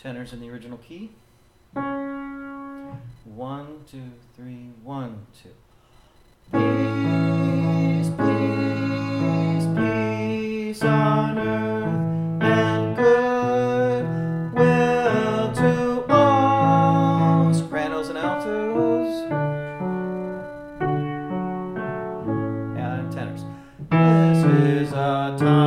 tenors in the original key. 1, 2, 3, 1, 2. Peace, peace, peace on earth and good will to all. Sopranos and altos. And tenors. This is a time